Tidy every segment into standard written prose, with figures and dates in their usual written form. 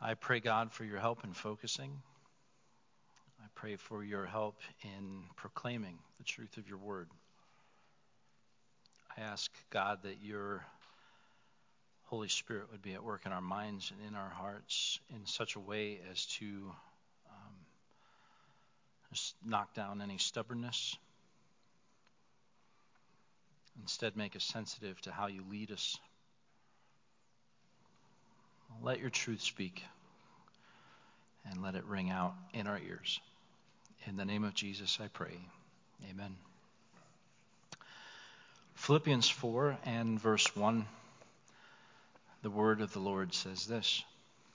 I pray, God, for your help in focusing. I pray for your help in proclaiming the truth of your word. I ask, God, that your Holy Spirit would be at work in our minds and in our hearts in such a way as to just knock down any stubbornness. Instead, make us sensitive to how you lead us. Let your truth speak and let it ring out in our ears. In the name of Jesus, I pray. Amen. Philippians 4 and verse 1, the word of the Lord says this: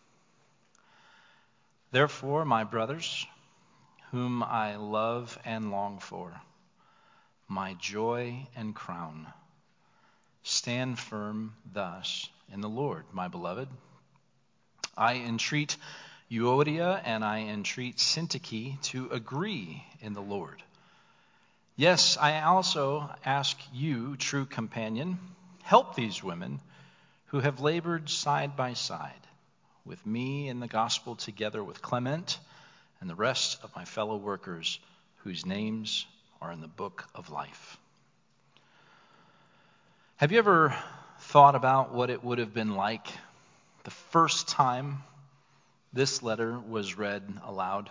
Therefore, my brothers, whom I love and long for, my joy and crown, stand firm thus in the Lord, my beloved. I entreat Euodia and I entreat Syntyche to agree in the Lord. Yes, I also ask you, true companion, help these women who have labored side by side with me in the gospel, together with Clement and the rest of my fellow workers whose names are in the book of life. Have you ever thought about what it would have been like the first time this letter was read aloud?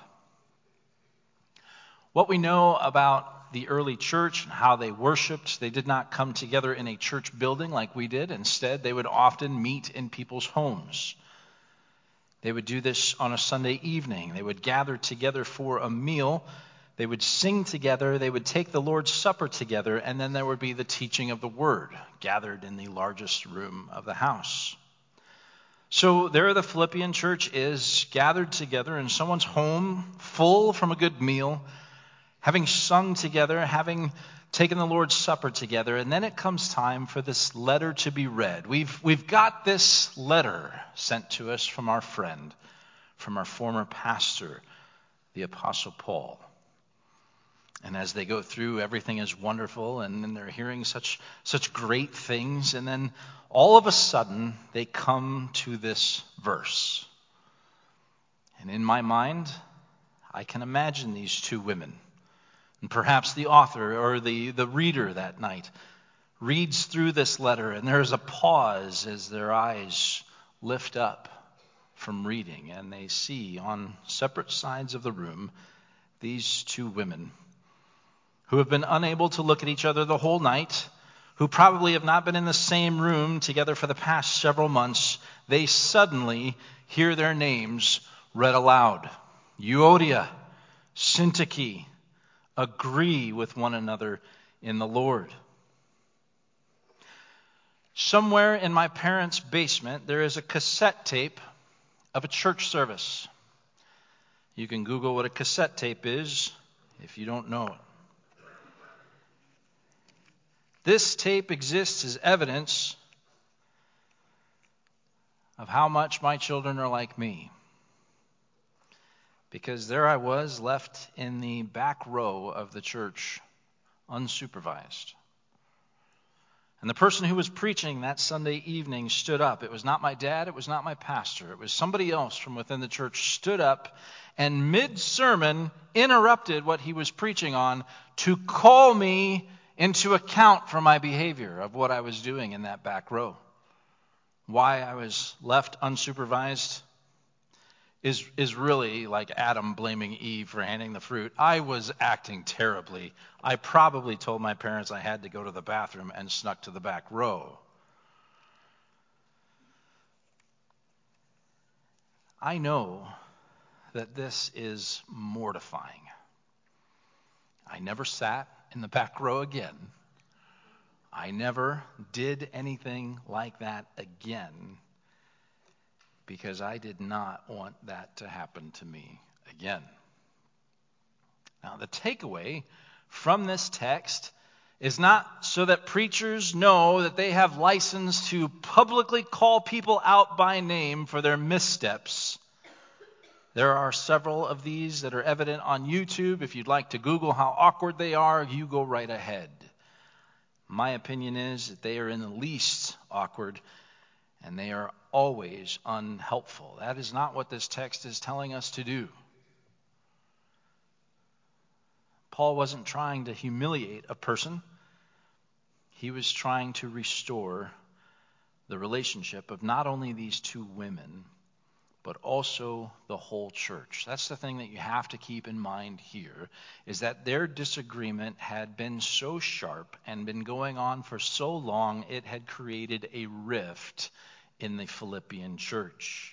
What we know about the early church and how they worshiped, they did not come together in a church building like we did. Instead, they would often meet in people's homes. They would do this on a Sunday evening. They would gather together for a meal. They would sing together. They would take the Lord's Supper together. And then there would be the teaching of the Word, gathered in the largest room of the house. So there the Philippian church is, gathered together in someone's home, full from a good meal, having sung together, having taken the Lord's Supper together, and then it comes time for this letter to be read. We've got this letter sent to us from our friend, from our former pastor, the Apostle Paul. And as they go through, everything is wonderful, and then they're hearing such great things, and then all of a sudden they come to this verse. And in my mind, I can imagine these two women. And perhaps the author or the reader that night reads through this letter, and there's a pause as their eyes lift up from reading, and they see on separate sides of the room these two women who have been unable to look at each other the whole night, who probably have not been in the same room together for the past several months. They suddenly hear their names read aloud. Euodia, Syntyche, agree with one another in the Lord. Somewhere in my parents' basement, there is a cassette tape of a church service. You can Google what a cassette tape is if you don't know it. This tape exists as evidence of how much my children are like me. Because there I was, left in the back row of the church, unsupervised. And the person who was preaching that Sunday evening stood up. It was not my dad, it was not my pastor. It was somebody else from within the church stood up and mid-sermon interrupted what he was preaching on to call me into account for my behavior of what I was doing in that back row. Why I was left unsupervised is really like Adam blaming Eve for handing the fruit. I was acting terribly. I probably told my parents I had to go to the bathroom and snuck to the back row. I know that this is mortifying. I never sat in the back row again. I never did anything like that again, because I did not want that to happen to me again. Now, the takeaway from this text is not so that preachers know that they have license to publicly call people out by name for their missteps. There are several of these that are evident on YouTube. If you'd like to Google how awkward they are, you go right ahead. My opinion is that they are in the least awkward and they are always unhelpful. That is not what this text is telling us to do. Paul wasn't trying to humiliate a person. He was trying to restore the relationship of not only these two women, but also the whole church. That's the thing that you have to keep in mind here, is that their disagreement had been so sharp and been going on for so long, it had created a rift in the Philippian church.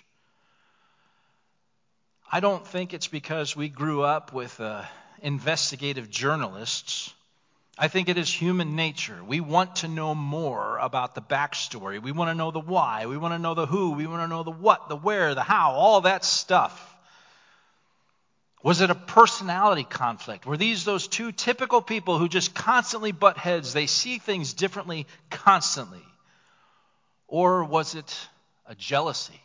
I don't think it's because we grew up with investigative journalists. I think it is human nature. We want to know more about the backstory. We want to know the why. We want to know the who. We want to know the what, the where, the how, all that stuff. Was it a personality conflict? Were these those two typical people who just constantly butt heads? They see things differently constantly. Or was it a jealousy?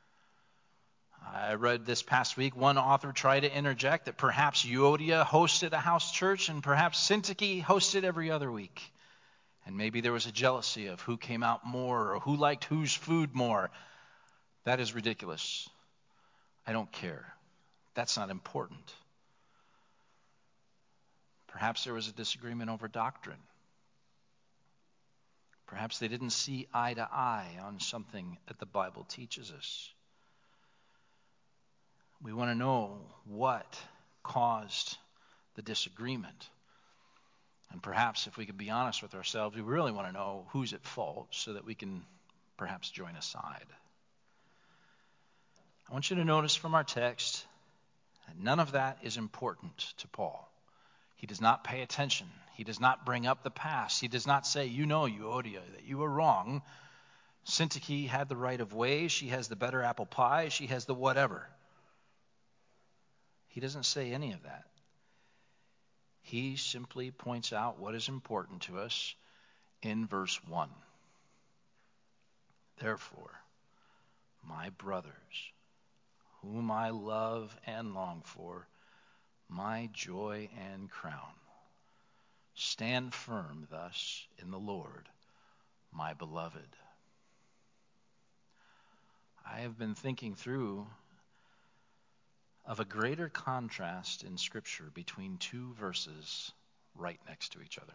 I read this past week, one author tried to interject that perhaps Euodia hosted a house church and perhaps Syntyche hosted every other week. And maybe there was a jealousy of who came out more or who liked whose food more. That is ridiculous. I don't care. That's not important. Perhaps there was a disagreement over doctrine. Perhaps they didn't see eye to eye on something that the Bible teaches us. We want to know what caused the disagreement. And perhaps if we could be honest with ourselves, we really want to know who's at fault so that we can perhaps join a side. I want you to notice from our text that none of that is important to Paul. He does not pay attention. He does not bring up the past. He does not say, you know, Euodia, that you were wrong. Syntyche had the right of way. She has the better apple pie. She has the whatever. He doesn't say any of that. He simply points out what is important to us in verse 1. Therefore, my brothers, whom I love and long for, my joy and crown, stand firm thus in the Lord, my beloved. I have been thinking through of a greater contrast in Scripture between two verses right next to each other.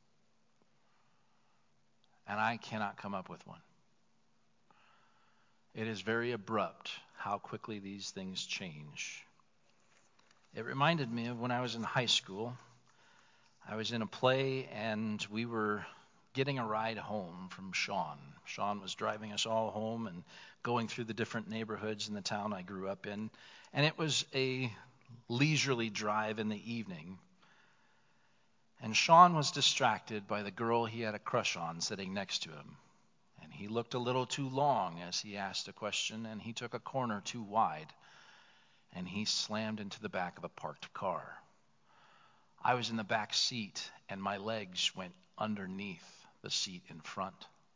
And I cannot come up with one. It is very abrupt how quickly these things change. It reminded me of when I was in high school. I was in a play and we were getting a ride home from Sean. Sean was driving us all home and going through the different neighborhoods in the town I grew up in. And it was a leisurely drive in the evening. And Sean was distracted by the girl he had a crush on sitting next to him. And he looked a little too long as he asked a question, and he took a corner too wide. And he slammed into the back of a parked car. I was in the back seat, and my legs went underneath the seat in front.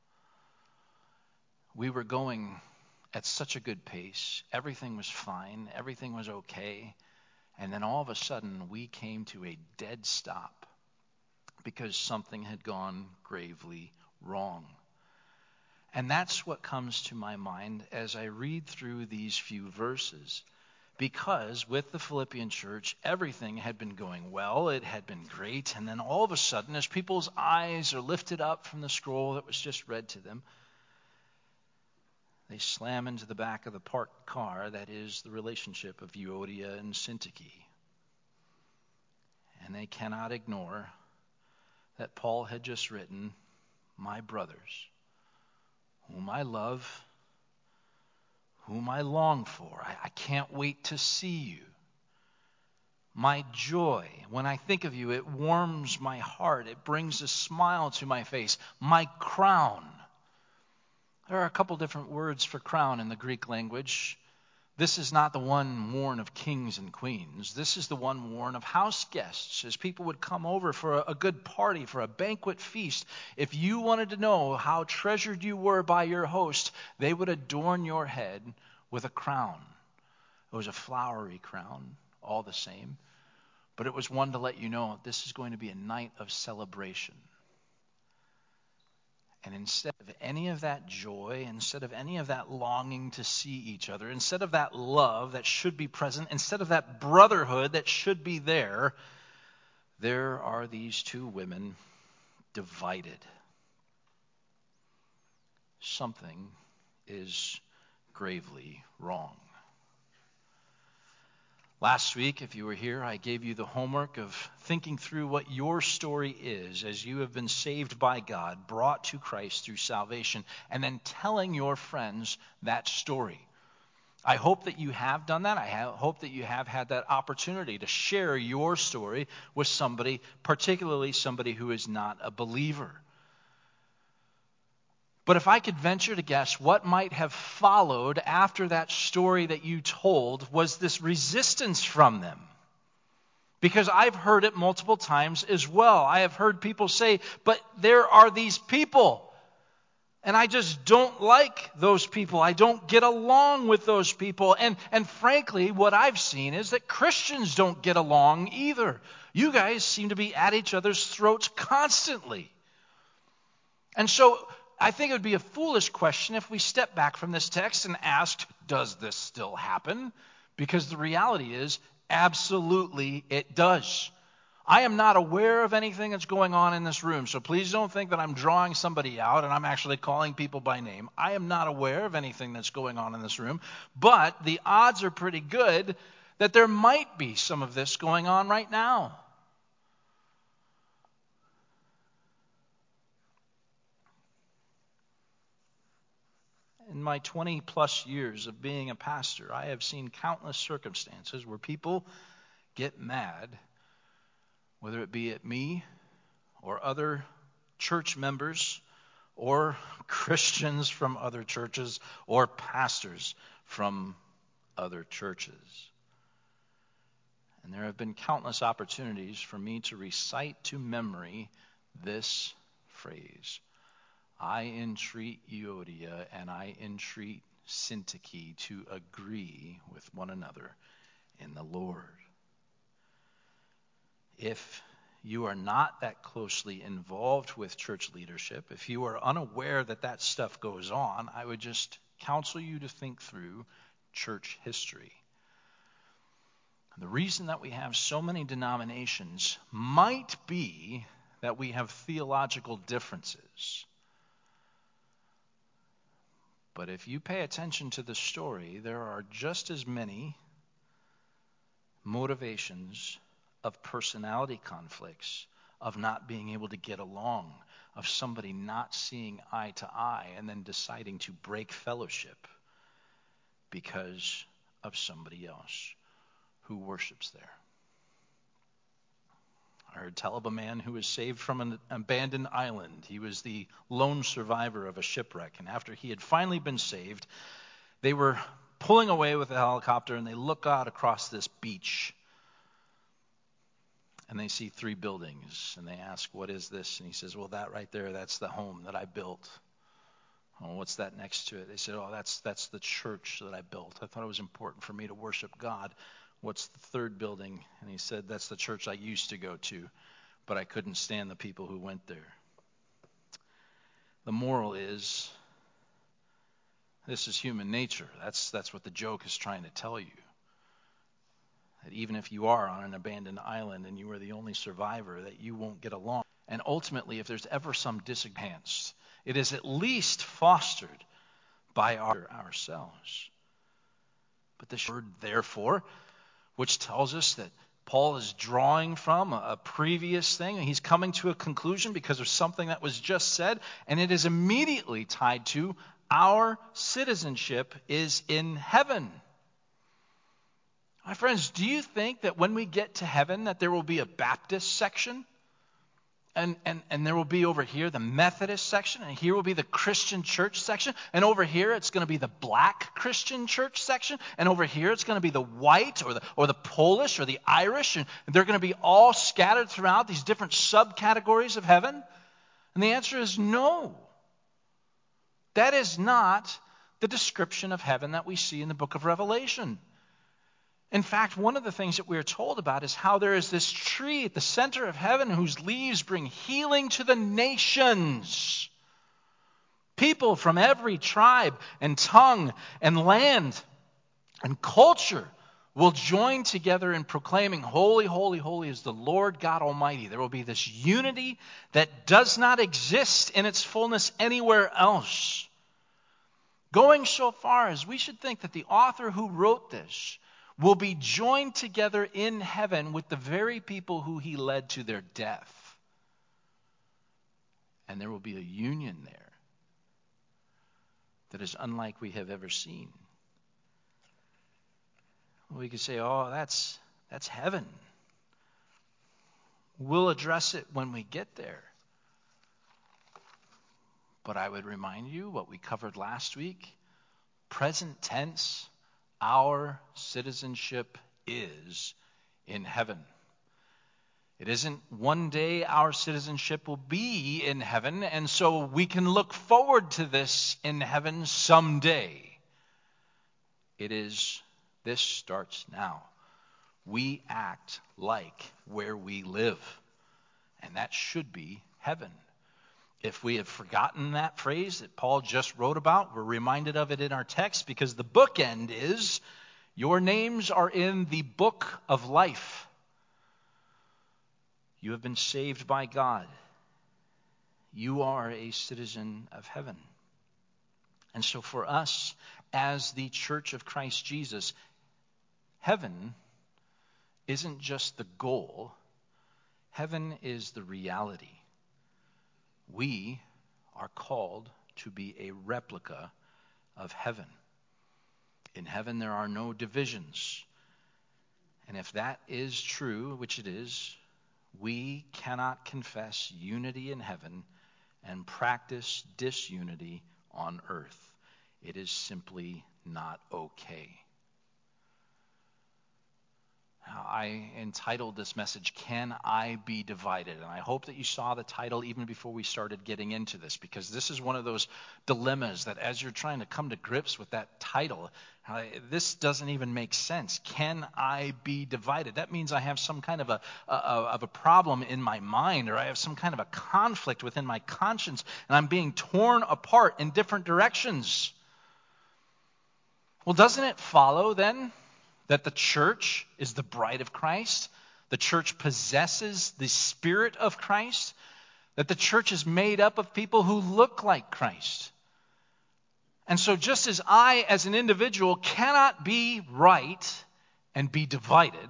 We were going at such a good pace. Everything was fine. Everything was okay. And then all of a sudden, we came to a dead stop because something had gone gravely wrong. And that's what comes to my mind as I read through these few verses. Because with the Philippian church, everything had been going well. It had been great. And then all of a sudden, as people's eyes are lifted up from the scroll that was just read to them, they slam into the back of the parked car. That is the relationship of Euodia and Syntyche. And they cannot ignore that Paul had just written, my brothers, whom I love, whom I long for. I can't wait to see you. My joy, when I think of you, it warms my heart. It brings a smile to my face. My crown. There are a couple different words for crown in the Greek language. This is not the one worn of kings and queens. This is the one worn of house guests, as people would come over for a good party, for a banquet feast. If you wanted to know how treasured you were by your host, they would adorn your head with a crown. It was a flowery crown, all the same, but it was one to let you know this is going to be a night of celebration. And instead of any of that joy, instead of any of that longing to see each other, instead of that love that should be present, instead of that brotherhood that should be there are these two women divided. Something is gravely wrong. Last week, if you were here, I gave you the homework of thinking through what your story is as you have been saved by God, brought to Christ through salvation, and then telling your friends that story. I hope that you have done that. I hope that you have had that opportunity to share your story with somebody, particularly somebody who is not a believer. But if I could venture to guess, what might have followed after that story that you told was this resistance from them. Because I've heard it multiple times as well. I have heard people say, but there are these people, and I just don't like those people. I don't get along with those people. And frankly, what I've seen is that Christians don't get along either. You guys seem to be at each other's throats constantly. And so I think it would be a foolish question if we step back from this text and asked, does this still happen? Because the reality is, absolutely it does. I am not aware of anything that's going on in this room, so please don't think that I'm drawing somebody out and I'm actually calling people by name. I am not aware of anything that's going on in this room, but the odds are pretty good that there might be some of this going on right now. In my 20-plus years of being a pastor, I have seen countless circumstances where people get mad, whether it be at me or other church members or Christians from other churches or pastors from other churches. And there have been countless opportunities for me to recite to memory this phrase: I entreat Euodia and I entreat Syntyche to agree with one another in the Lord. If you are not that closely involved with church leadership, if you are unaware that that stuff goes on, I would just counsel you to think through church history. The reason that we have so many denominations might be that we have theological differences. But if you pay attention to the story, there are just as many motivations of personality conflicts, of not being able to get along, of somebody not seeing eye to eye and then deciding to break fellowship because of somebody else who worships there. I heard tell of a man who was saved from an abandoned island. He was the lone survivor of a shipwreck. And after he had finally been saved, they were pulling away with a helicopter, and they look out across this beach. And they see 3 buildings. And they ask, what is this? And he says, well, that right there, that's the home that I built. Oh, what's that next to it? They said, oh, that's the church that I built. I thought it was important for me to worship God. What's the 3rd building? And he said, that's the church I used to go to, but I couldn't stand the people who went there. The moral is, this is human nature. That's what the joke is trying to tell you. That even if you are on an abandoned island and you are the only survivor, that you won't get along. And ultimately, if there's ever some disagreement, it is at least fostered by ourselves. But this word, therefore, which tells us that Paul is drawing from a previous thing, and he's coming to a conclusion because of something that was just said, and it is immediately tied to our citizenship is in heaven. My friends, do you think that when we get to heaven that there will be a Baptist section? And there will be over here the Methodist section, and here will be the Christian church section, and over here it's going to be the black Christian church section, and over here it's going to be the white or the Polish or the Irish, and they're going to be all scattered throughout these different subcategories of heaven? And the answer is no. That is not the description of heaven that we see in the book of Revelation. In fact, one of the things that we're told about is how there is this tree at the center of heaven whose leaves bring healing to the nations. People from every tribe and tongue and land and culture will join together in proclaiming, "Holy, holy, holy is the Lord God Almighty." There will be this unity that does not exist in its fullness anywhere else. Going so far as we should think that the author who wrote this will be joined together in heaven with the very people who he led to their death. And there will be a union there that is unlike we have ever seen. We could say, "Oh, that's heaven. We'll address it when we get there." But I would remind you what we covered last week. Present tense, our citizenship is in heaven. It isn't one day our citizenship will be in heaven, and so we can look forward to this in heaven someday. It is, this starts now. We act like where we live, and that should be heaven. If we have forgotten that phrase that Paul just wrote about, we're reminded of it in our text because the bookend is, "Your names are in the book of life." You have been saved by God. You are a citizen of heaven. And so for us, as the Church of Christ Jesus, heaven isn't just the goal. Heaven is the reality. We are called to be a replica of heaven. In heaven, there are no divisions. And if that is true, which it is, we cannot confess unity in heaven and practice disunity on earth. It is simply not okay. I entitled this message, "Can I Be Divided?" And I hope that you saw the title even before we started getting into this, because this is one of those dilemmas that as you're trying to come to grips with that title, this doesn't even make sense. Can I be divided? That means I have some kind of a problem in my mind, or I have some kind of a conflict within my conscience, and I'm being torn apart in different directions. Well, doesn't it follow then that the church is the bride of Christ? The church possesses the Spirit of Christ? That the church is made up of people who look like Christ? And so just as I, as an individual, cannot be right and be divided,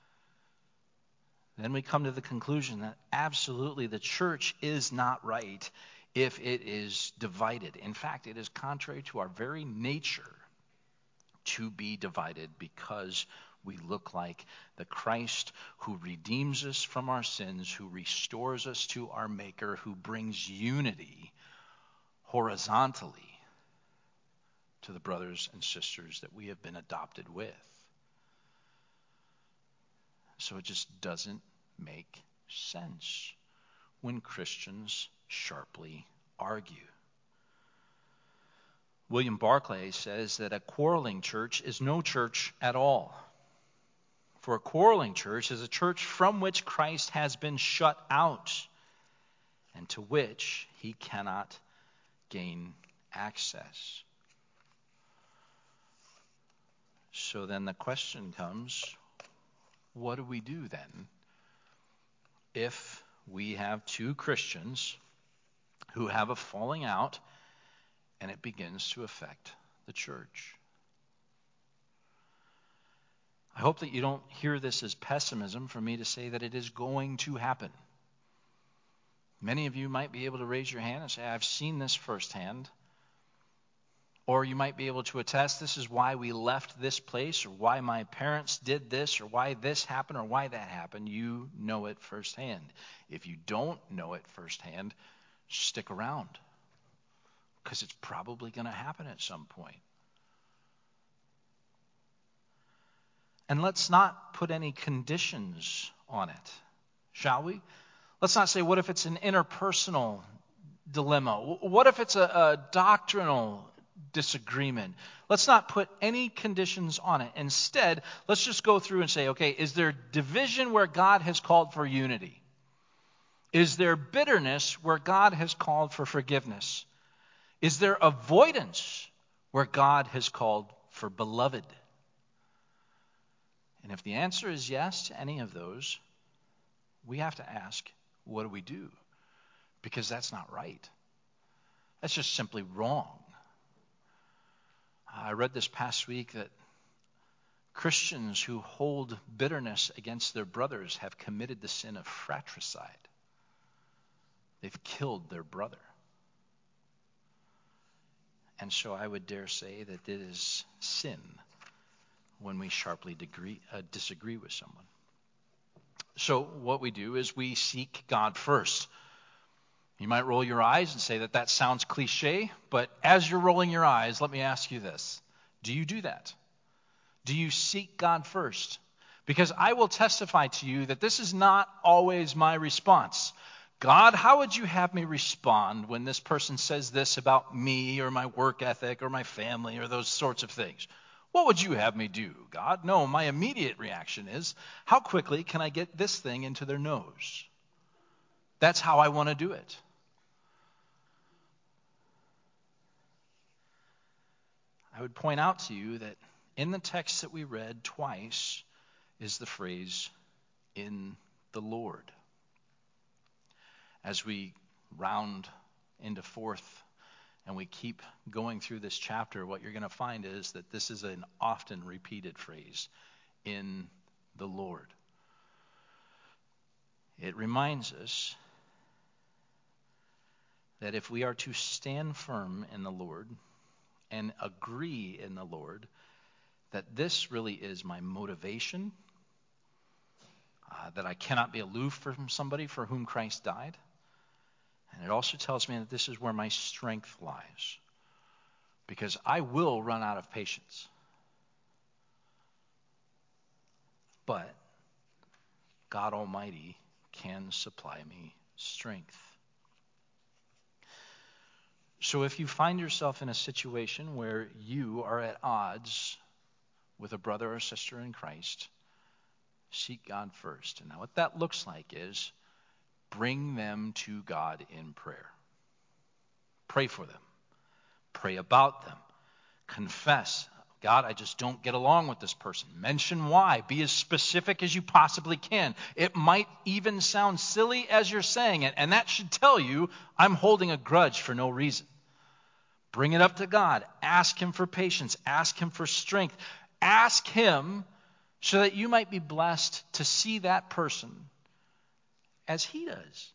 then we come to the conclusion that absolutely the church is not right if it is divided. In fact, it is contrary to our very nature to be divided, because we look like the Christ who redeems us from our sins, who restores us to our Maker, who brings unity horizontally to the brothers and sisters that we have been adopted with. So it just doesn't make sense when Christians sharply argue. William Barclay says that a quarreling church is no church at all. For a quarreling church is a church from which Christ has been shut out and to which he cannot gain access. So then the question comes, what do we do then if we have two Christians who have a falling out and it begins to affect the church? I hope that you don't hear this as pessimism for me to say that it is going to happen. Many of you might be able to raise your hand and say, "I've seen this firsthand." Or you might be able to attest, "This is why we left this place," or "why my parents did this," or "why this happened," or "why that happened." You know it firsthand. If you don't know it firsthand, stick around, because it's probably going to happen at some point. And let's not put any conditions on it, shall we? Let's not say, what if it's an interpersonal dilemma? What if it's a doctrinal disagreement? Let's not put any conditions on it. Instead, let's just go through and say, okay, is there division where God has called for unity? Is there bitterness where God has called for forgiveness? Is there avoidance where God has called for beloved? And if the answer is yes to any of those, we have to ask, what do we do? Because that's not right. That's just simply wrong. I read this past week that Christians who hold bitterness against their brothers have committed the sin of fratricide. They've killed their brother. And so I would dare say that it is sin when we sharply disagree with someone. So what we do is we seek God first. You might roll your eyes and say that sounds cliche, but as you're rolling your eyes, let me ask you this. Do you do that? Do you seek God first? Because I will testify to you that this is not always my response. God, how would you have me respond when this person says this about me or my work ethic or my family or those sorts of things? What would you have me do, God? No, my immediate reaction is, how quickly can I get this thing into their nose? That's how I want to do it. I would point out to you that in the text that we read twice is the phrase, in the Lord. As we round into fourth and we keep going through this chapter, what you're going to find is that this is an often repeated phrase, in the Lord. It reminds us that if we are to stand firm in the Lord and agree in the Lord, that this really is my motivation, that I cannot be aloof from somebody for whom Christ died. And it also tells me that this is where my strength lies, because I will run out of patience. But God Almighty can supply me strength. So if you find yourself in a situation where you are at odds with a brother or sister in Christ, seek God first. And now what that looks like is bring them to God in prayer. Pray for them. Pray about them. Confess, God, I just don't get along with this person. Mention why. Be as specific as you possibly can. It might even sound silly as you're saying it, and that should tell you I'm holding a grudge for no reason. Bring it up to God. Ask Him for patience. Ask Him for strength. Ask Him so that you might be blessed to see that person as He does.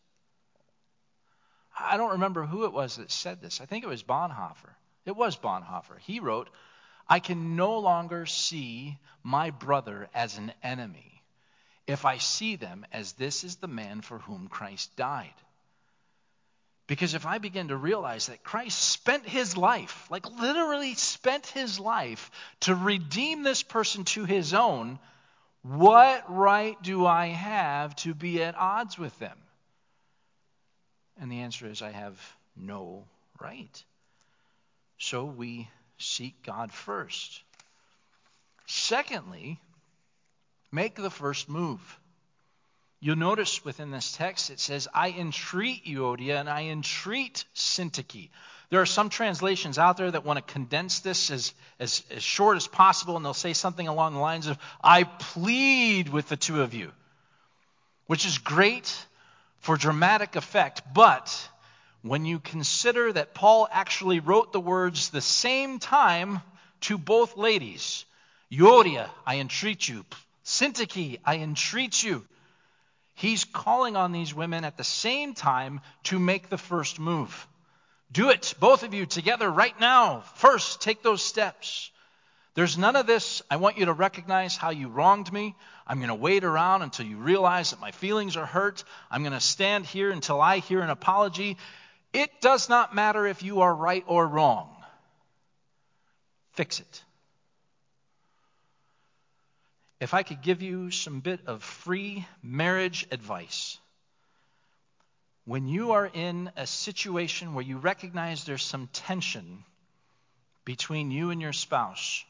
I don't remember who it was that said this. I think it was Bonhoeffer. It was Bonhoeffer. He wrote, I can no longer see my brother as an enemy if I see them as this is the man for whom Christ died. Because if I begin to realize that Christ spent His life, like literally spent His life to redeem this person to His own, what right do I have to be at odds with them? And the answer is I have no right. So we seek God first. Secondly, make the first move. You'll notice within this text it says, I entreat Euodia and I entreat Syntyche. There are some translations out there that want to condense this as short as possible, and they'll say something along the lines of, I plead with the two of you, which is great for dramatic effect. But when you consider that Paul actually wrote the words the same time to both ladies, Euodia, I entreat you. Syntyche, I entreat you. He's calling on these women at the same time to make the first move. Do it, both of you together right now. First, take those steps. There's none of this, I want you to recognize how you wronged me. I'm going to wait around until you realize that my feelings are hurt. I'm going to stand here until I hear an apology. It does not matter if you are right or wrong. Fix it. If I could give you some bit of free marriage advice, when you are in a situation where you recognize there's some tension between you and your spouse,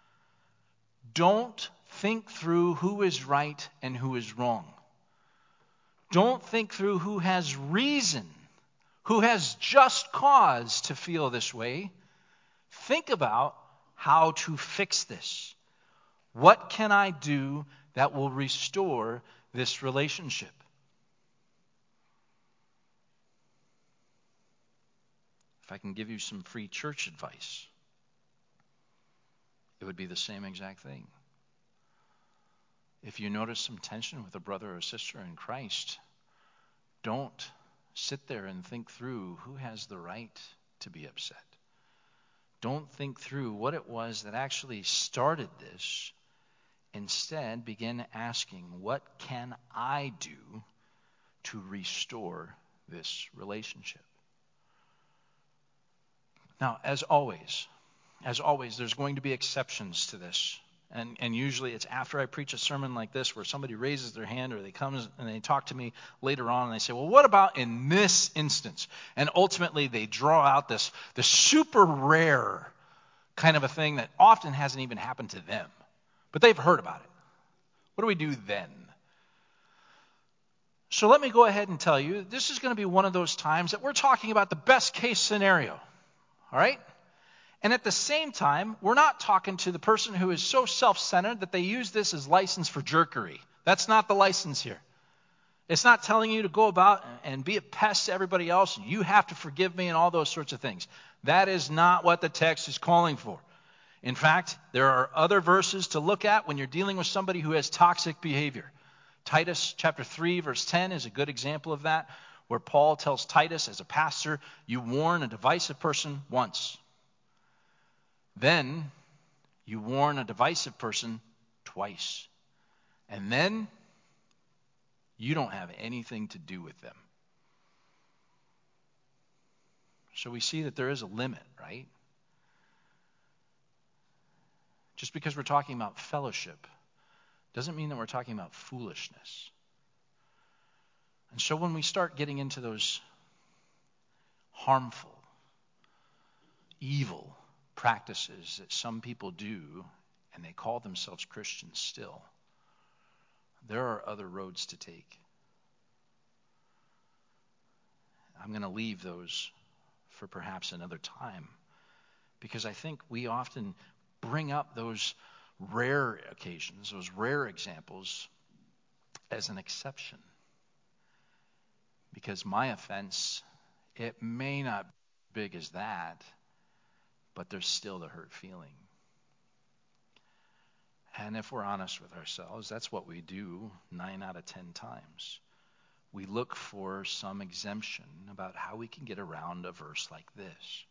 don't think through who is right and who is wrong. Don't think through who has reason who has just cause to feel this way, think about how to fix this. What can I do that will restore this relationship? If I can give you some free church advice, it would be the same exact thing. If you notice some tension with a brother or sister in Christ, don't sit there and think through who has the right to be upset. Don't think through what it was that actually started this. Instead, begin asking, what can I do to restore this relationship? Now, as always, there's going to be exceptions to this. And usually it's after I preach a sermon like this where somebody raises their hand or they come and they talk to me later on and they say, well, what about in this instance? And ultimately they draw out this super rare kind of a thing that often hasn't even happened to them. But they've heard about it. What do we do then? So let me go ahead and tell you, this is going to be one of those times that we're talking about the best case scenario. All right? And at the same time, we're not talking to the person who is so self-centered that they use this as license for jerkery. That's not the license here. It's not telling you to go about and be a pest to everybody else and you have to forgive me and all those sorts of things. That is not what the text is calling for. In fact, there are other verses to look at when you're dealing with somebody who has toxic behavior. Titus chapter 3 verse 10 is a good example of that, where Paul tells Titus as a pastor, you warn a divisive person once. Then you warn a divisive person twice. And then you don't have anything to do with them. So we see that there is a limit, right? Just because we're talking about fellowship doesn't mean that we're talking about foolishness. And so when we start getting into those harmful, evil practices that some people do, and they call themselves Christians still, there are other roads to take. I'm going to leave those for perhaps another time, because I think we often bring up those rare occasions, those rare examples, as an exception. Because my offense, it may not be big as that, but there's still the hurt feeling. And if we're honest with ourselves, that's what we do 9 out of 10 times. We look for some exemption about how we can get around a verse like this.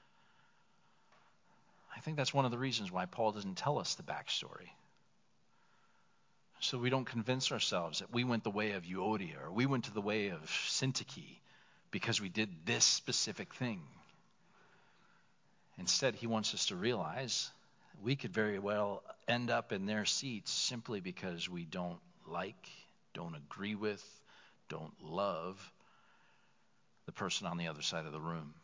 I think that's one of the reasons why Paul doesn't tell us the backstory. So we don't convince ourselves that we went the way of Euodia or we went to the way of Syntyche because we did this specific thing. Instead, he wants us to realize we could very well end up in their seats simply because we don't like, don't agree with, don't love the person on the other side of the room.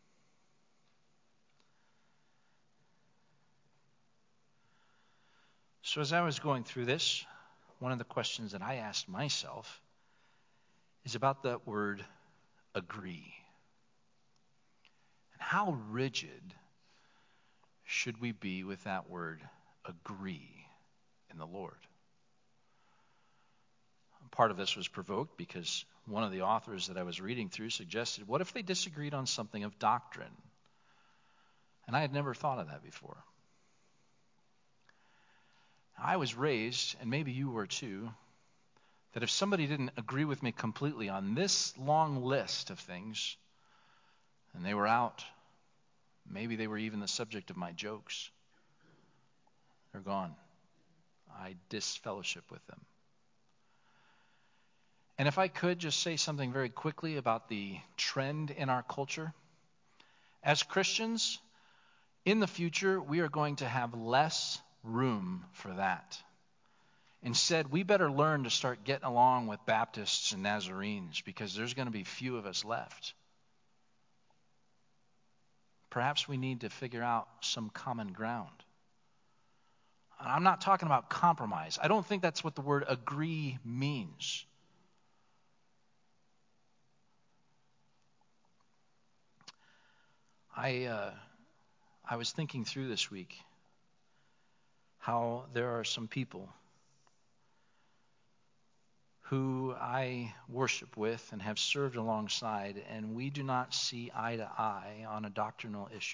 So as I was going through this, one of the questions that I asked myself is about that word agree. And how rigid should we be with that word agree in the Lord? Part of this was provoked because one of the authors that I was reading through suggested, what if they disagreed on something of doctrine? And I had never thought of that before. I was raised, and maybe you were too, that if somebody didn't agree with me completely on this long list of things, and they were out, maybe they were even the subject of my jokes, they're gone. I disfellowship with them. And if I could just say something very quickly about the trend in our culture. As Christians, in the future, we are going to have less room for that. Instead, we better learn to start getting along with Baptists and Nazarenes because there's going to be few of us left. Perhaps we need to figure out some common ground. I'm not talking about compromise. I don't think that's what the word agree means. I was thinking through this week how there are some people who I worship with and have served alongside, and we do not see eye to eye on a doctrinal issue.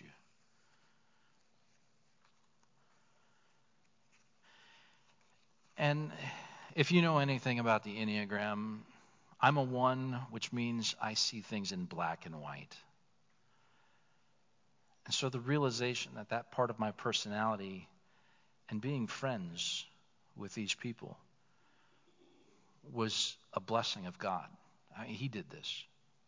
And if you know anything about the Enneagram, I'm a 1, which means I see things in black and white. And so the realization that that part of my personality and being friends with these people was a blessing of God. He did this.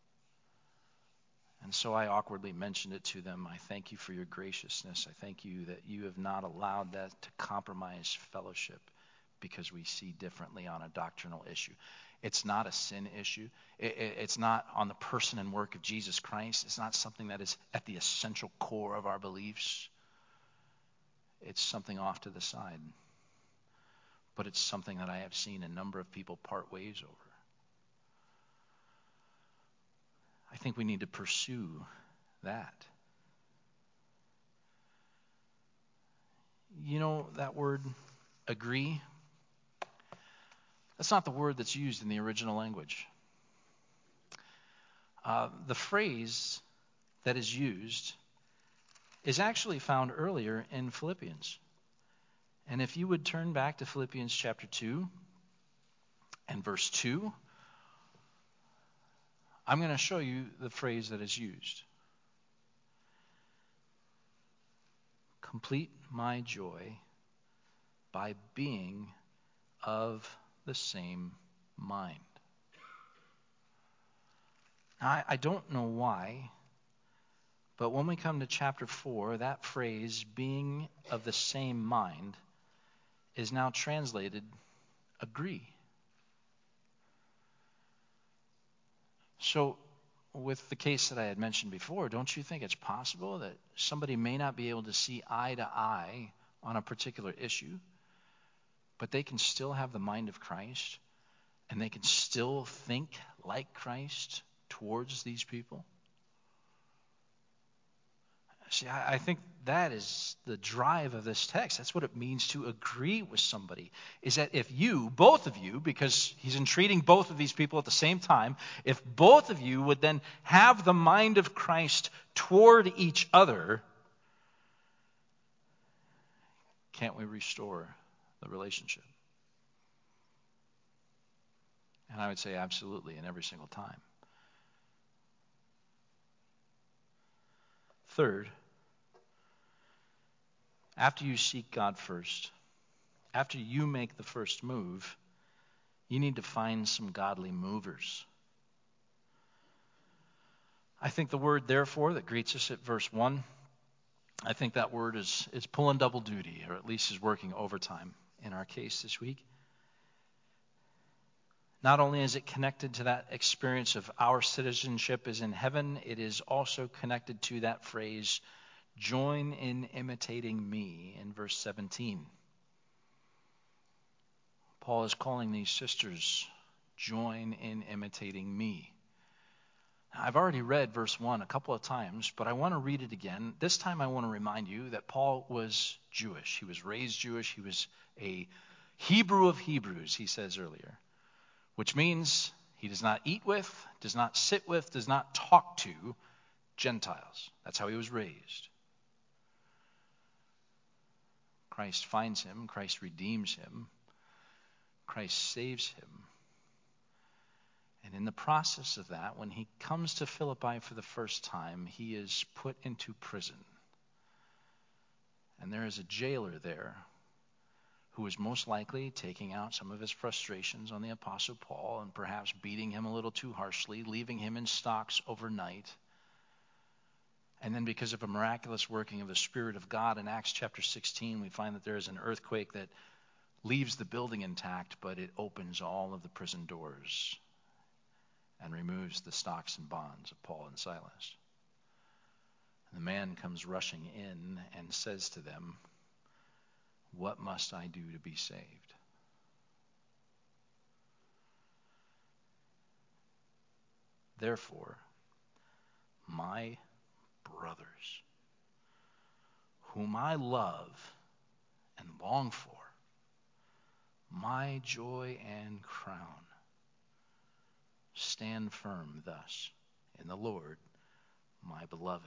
And so I awkwardly mentioned it to them. I thank you for your graciousness. I thank you that you have not allowed that to compromise fellowship because we see differently on a doctrinal issue. It's not a sin issue. It's not on the person and work of Jesus Christ. It's not something that is at the essential core of our beliefs. It's something off to the side. But it's something that I have seen a number of people part ways over. I think we need to pursue that. You know that word, agree? That's not the word that's used in the original language. The phrase that is used is actually found earlier in Philippians. And if you would turn back to Philippians chapter 2 and verse 2, I'm going to show you the phrase that is used. Complete my joy by being of the same mind. Now, I don't know why, but when we come to chapter 4, that phrase, being of the same mind, is now translated agree. So, with the case that I had mentioned before, don't you think it's possible that somebody may not be able to see eye to eye on a particular issue, but they can still have the mind of Christ, and they can still think like Christ towards these people? See, I think that is the drive of this text. That's what it means to agree with somebody. Is that if you, both of you, because he's entreating both of these people at the same time, if both of you would then have the mind of Christ toward each other, can't we restore the relationship? And I would say absolutely, and every single time. Third, after you seek God first, after you make the first move, you need to find some godly movers. I think the word therefore that greets us at verse 1, I think that word is pulling double duty, or at least is working overtime in our case this week. Not only is it connected to that experience of our citizenship is in heaven, it is also connected to that phrase, join in imitating me, in verse 17. Paul is calling these sisters, join in imitating me. Now, I've already read verse 1 a couple of times, but I want to read it again. This time I want to remind you that Paul was Jewish. He was raised Jewish. He was a Hebrew of Hebrews, he says earlier, which means he does not eat with, does not sit with, does not talk to Gentiles. That's how he was raised. Christ finds him, Christ redeems him, Christ saves him. And in the process of that, when he comes to Philippi for the first time, he is put into prison. And there is a jailer there who is most likely taking out some of his frustrations on the Apostle Paul and perhaps beating him a little too harshly, leaving him in stocks overnight. And then because of a miraculous working of the Spirit of God in Acts chapter 16, we find that there is an earthquake that leaves the building intact, but it opens all of the prison doors and removes the stocks and bonds of Paul and Silas. And the man comes rushing in and says to them, "What must I do to be saved?" Therefore, my brothers, whom I love and long for, my joy and crown. Stand firm thus in the Lord, my beloved.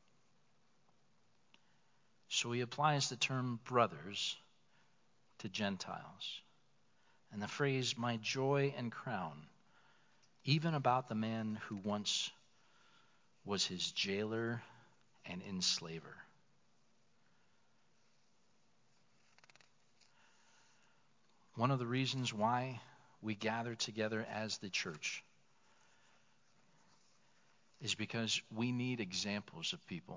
So he applies the term brothers to Gentiles. And the phrase, my joy and crown, even about the man who once was his jailer and enslaver. One of the reasons why we gather together as the church is because we need examples of people.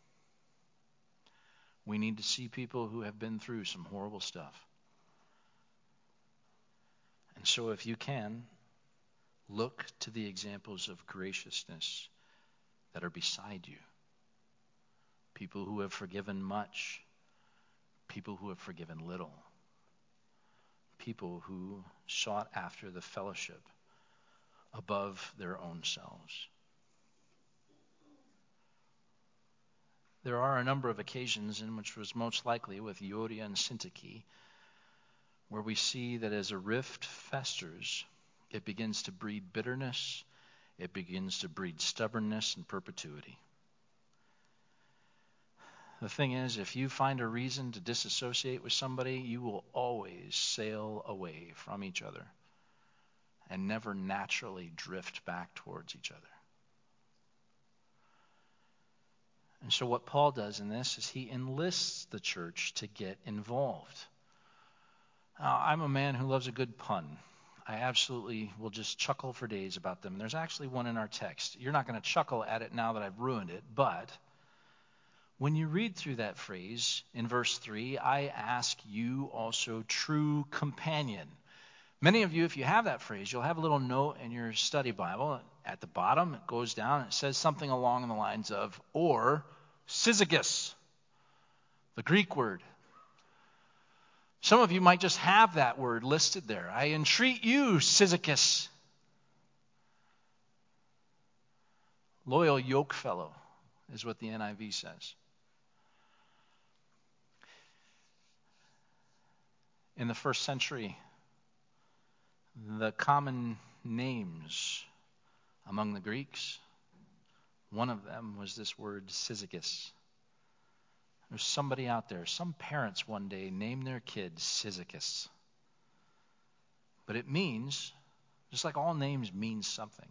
We need to see people who have been through some horrible stuff. And so if you can, look to the examples of graciousness that are beside you. People who have forgiven much. People who have forgiven little. People who sought after the fellowship above their own selves. There are a number of occasions in which was most likely with Euodia and Syntyche, where we see that as a rift festers, it begins to breed bitterness, it begins to breed stubbornness and perpetuity. The thing is, if you find a reason to disassociate with somebody, you will always sail away from each other and never naturally drift back towards each other. And so what Paul does in this is he enlists the church to get involved. Now, I'm a man who loves a good pun. I absolutely will just chuckle for days about them. There's actually one in our text. You're not going to chuckle at it now that I've ruined it, but when you read through that phrase in verse 3, I ask you also, true companion. Many of you, if you have that phrase, you'll have a little note in your study Bible. At the bottom, it goes down, it says something along the lines of, or syzygus, the Greek word. Some of you might just have that word listed there. I entreat you, syzygus. Loyal yoke fellow is what the NIV says. In the first century, the common names among the Greeks, one of them was this word syzygus. There's somebody out there, some parents one day named their kids Syzygus. But it means, just like all names mean something,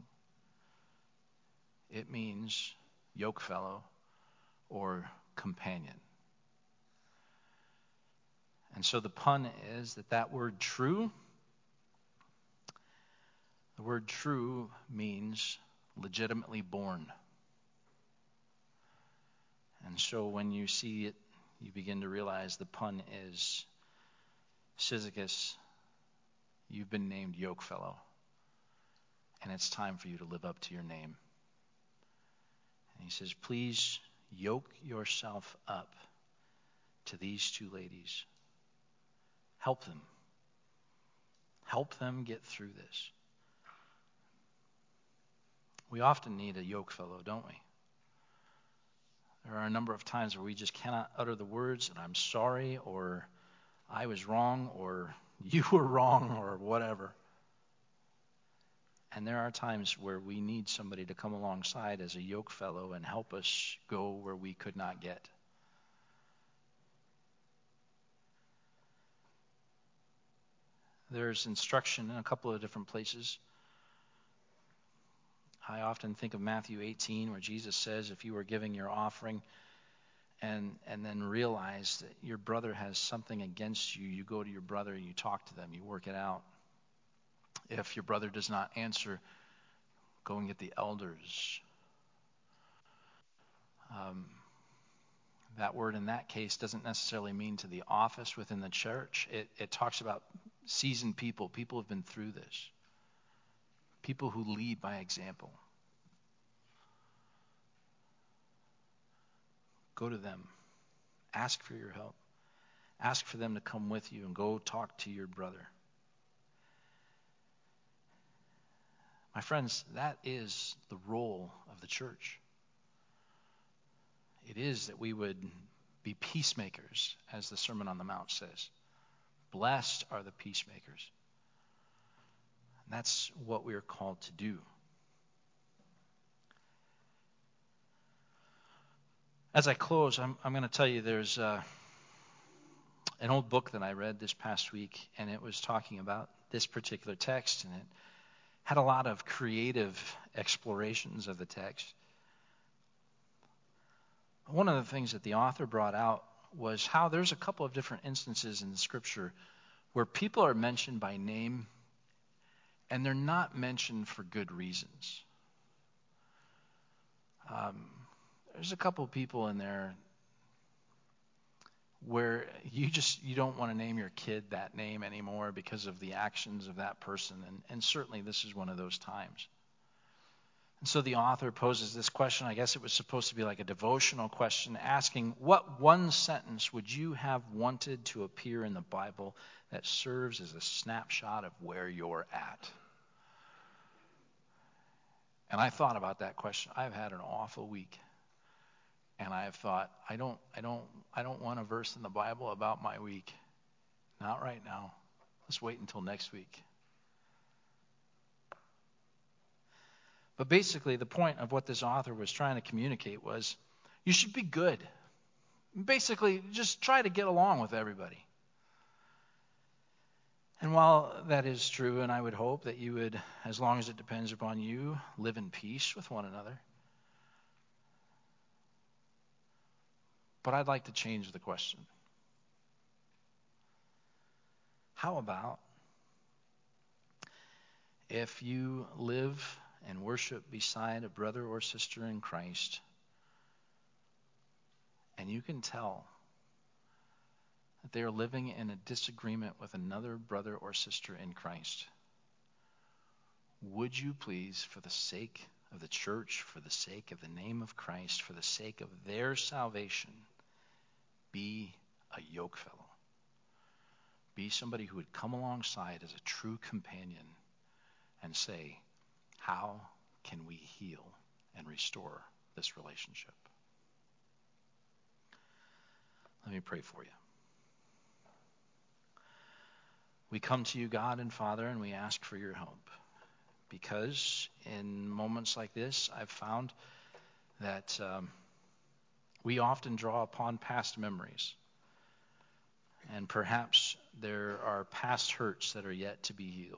it means yoke fellow or companion. And so the pun is that word true, the word true means legitimately born. And so when you see it, you begin to realize the pun is Syzygus, you've been named yoke fellow, and it's time for you to live up to your name. And he says, please yoke yourself up to these two ladies. Help them. Help them get through this. We often need a yoke fellow, don't we? There are a number of times where we just cannot utter the words, and I'm sorry, or I was wrong, or you were wrong, or whatever. And there are times where we need somebody to come alongside as a yoke fellow and help us go where we could not get. There's instruction in a couple of different places. I often think of Matthew 18, where Jesus says, if you are giving your offering and then realize that your brother has something against you, you go to your brother, you talk to them, you work it out. If your brother does not answer, go and get the elders. That word in that case doesn't necessarily mean to the office within the church. It talks about seasoned people who have been through this. People who lead by example. Go to them. Ask for your help. Ask for them to come with you and go talk to your brother. My friends, that is the role of the church. It is that we would be peacemakers, as the Sermon on the Mount says. Blessed are the peacemakers. And that's what we are called to do. As I close, I'm going to tell you there's an old book that I read this past week, and it was talking about this particular text, and it had a lot of creative explorations of the text. One of the things that the author brought out was how there's a couple of different instances in the Scripture where people are mentioned by name, and they're not mentioned for good reasons. There's a couple of people in there where you don't want to name your kid that name anymore because of the actions of that person, and certainly this is one of those times. And so the author poses this question. I guess it was supposed to be like a devotional question, asking, what one sentence would you have wanted to appear in the Bible that serves as a snapshot of where you're at? And I thought about that question. I've had an awful week. And I have thought, I don't want a verse in the Bible about my week. Not right now. Let's wait until next week. But basically, the point of what this author was trying to communicate was, you should be good. Basically, just try to get along with everybody. And while that is true, and I would hope that you would, as long as it depends upon you, live in peace with one another. But I'd like to change the question. How about if you live and worship beside a brother or sister in Christ, and you can tell that they are living in a disagreement with another brother or sister in Christ? Would you please, for the sake of the church, for the sake of the name of Christ, for the sake of their salvation, be a yoke fellow? Be somebody who would come alongside as a true companion and say, how can we heal and restore this relationship? Let me pray for you. We come to you, God and Father, and we ask for your help. Because in moments like this, I've found that we often draw upon past memories. And perhaps there are past hurts that are yet to be healed.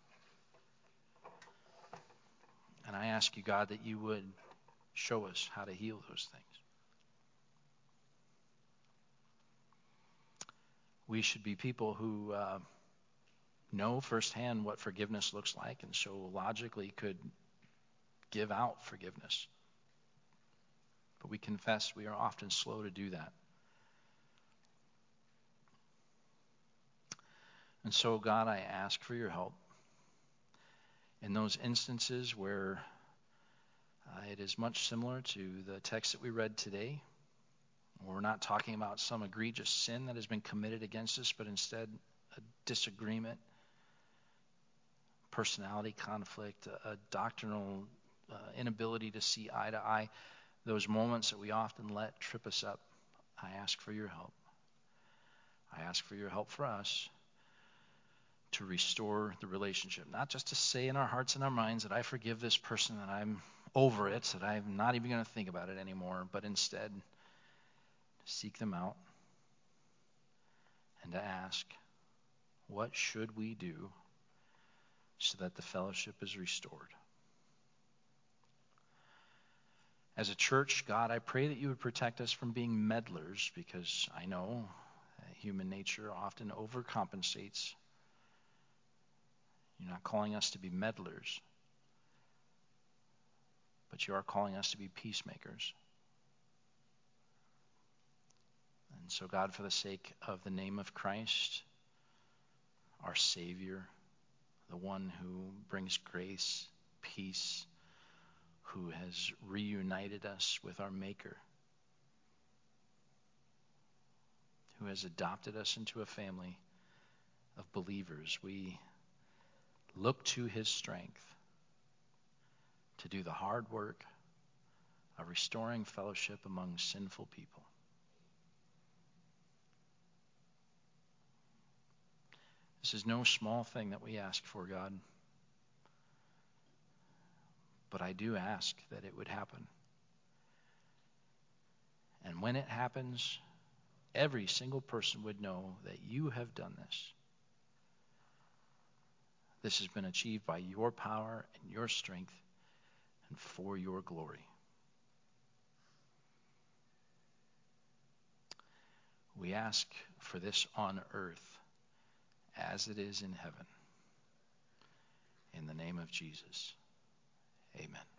And I ask you, God, that you would show us how to heal those things. We should be people who know firsthand what forgiveness looks like, and so logically could give out forgiveness. But we confess we are often slow to do that. And so, God, I ask for your help in those instances where it is much similar to the text that we read today. We're not talking about some egregious sin that has been committed against us, but instead a disagreement, personality conflict, a doctrinal inability to see eye to eye. Those moments that we often let trip us up. I ask for your help. I ask for your help for us to restore the relationship. Not just to say in our hearts and our minds that I forgive this person, that I'm over it, that I'm not even going to think about it anymore, but instead seek them out and to ask, what should we do so that the fellowship is restored? As a church, God, I pray that you would protect us from being meddlers, because I know that human nature often overcompensates. You're not calling us to be meddlers, but you are calling us to be peacemakers. And so, God, for the sake of the name of Christ, our Savior, the one who brings grace, peace, who has reunited us with our Maker, who has adopted us into a family of believers, we look to his strength to do the hard work of restoring fellowship among sinful people. This is no small thing that we ask for, God. But I do ask that it would happen. And when it happens, every single person would know that you have done this. This has been achieved by your power and your strength and for your glory. We ask for this on earth as it is in heaven. In the name of Jesus, amen.